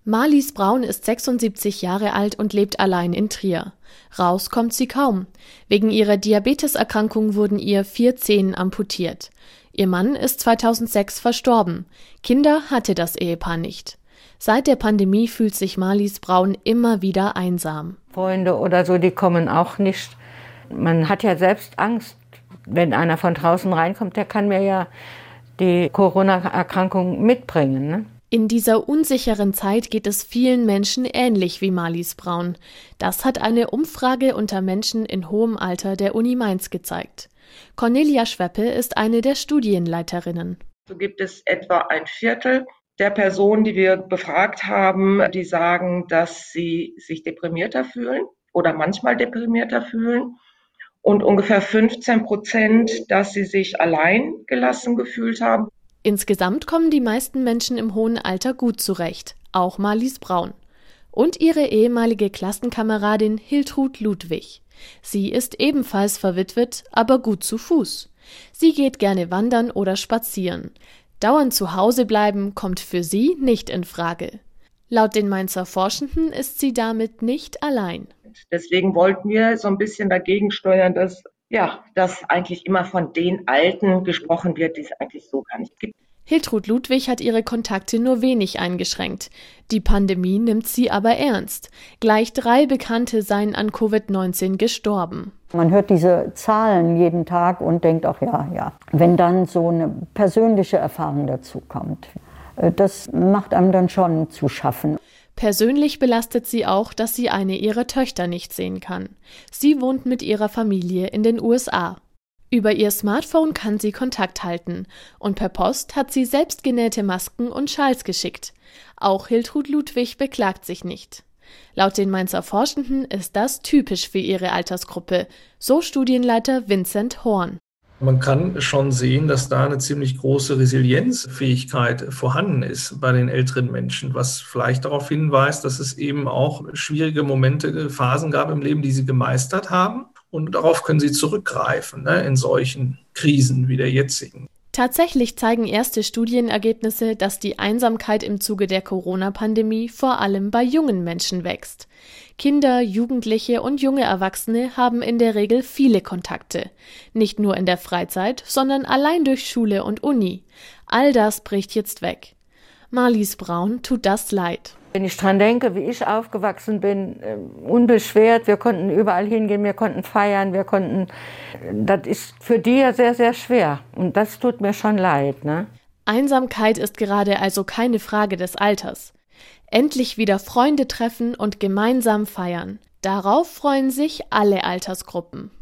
Marlies Braun ist 76 Jahre alt und lebt allein in Trier. Raus kommt sie kaum. Wegen ihrer Diabeteserkrankung wurden ihr 4 Zehen amputiert. Ihr Mann ist 2006 verstorben. Kinder hatte das Ehepaar nicht. Seit der Pandemie fühlt sich Marlies Braun immer wieder einsam. Freunde oder so, die kommen auch nicht. Man hat ja selbst Angst, wenn einer von draußen reinkommt, der kann mir ja die Corona-Erkrankung mitbringen, ne? In dieser unsicheren Zeit geht es vielen Menschen ähnlich wie Marlies Braun. Das hat eine Umfrage unter Menschen in hohem Alter der Uni Mainz gezeigt. Cornelia Schweppe ist eine der Studienleiterinnen. So gibt es etwa ein Viertel der Personen, die wir befragt haben, die sagen, dass sie sich deprimierter fühlen oder manchmal deprimierter fühlen. Und ungefähr 15%, dass sie sich allein gelassen gefühlt haben. Insgesamt kommen die meisten Menschen im hohen Alter gut zurecht, auch Marlies Braun. Und ihre ehemalige Klassenkameradin Hiltrud Ludwig. Sie ist ebenfalls verwitwet, aber gut zu Fuß. Sie geht gerne wandern oder spazieren. Dauernd zu Hause bleiben kommt für sie nicht in Frage. Laut den Mainzer Forschenden ist sie damit nicht allein. Deswegen wollten wir so ein bisschen dagegen steuern, dass eigentlich immer von den Alten gesprochen wird, die es eigentlich so gar nicht gibt. Hiltrud Ludwig hat ihre Kontakte nur wenig eingeschränkt. Die Pandemie nimmt sie aber ernst. Gleich 3 Bekannte seien an Covid-19 gestorben. Man hört diese Zahlen jeden Tag und denkt auch, ja. Wenn dann so eine persönliche Erfahrung dazu kommt, das macht einem dann schon zu schaffen. Persönlich belastet sie auch, dass sie eine ihrer Töchter nicht sehen kann. Sie wohnt mit ihrer Familie in den USA. Über ihr Smartphone kann sie Kontakt halten und per Post hat sie selbstgenähte Masken und Schals geschickt. Auch Hiltrud Ludwig beklagt sich nicht. Laut den Mainzer Forschenden ist das typisch für ihre Altersgruppe, so Studienleiter Vincent Horn. Man kann schon sehen, dass da eine ziemlich große Resilienzfähigkeit vorhanden ist bei den älteren Menschen, was vielleicht darauf hinweist, dass es eben auch schwierige Momente, Phasen gab im Leben, die sie gemeistert haben. Und darauf können sie zurückgreifen, in solchen Krisen wie der jetzigen. Tatsächlich zeigen erste Studienergebnisse, dass die Einsamkeit im Zuge der Corona-Pandemie vor allem bei jungen Menschen wächst. Kinder, Jugendliche und junge Erwachsene haben in der Regel viele Kontakte. Nicht nur in der Freizeit, sondern allein durch Schule und Uni. All das bricht jetzt weg. Marlies Braun tut das leid. Wenn ich dran denke, wie ich aufgewachsen bin, unbeschwert, wir konnten überall hingehen, wir konnten feiern, das ist für die ja sehr, sehr schwer. Und das tut mir schon leid, ne? Einsamkeit ist gerade also keine Frage des Alters. Endlich wieder Freunde treffen und gemeinsam feiern. Darauf freuen sich alle Altersgruppen.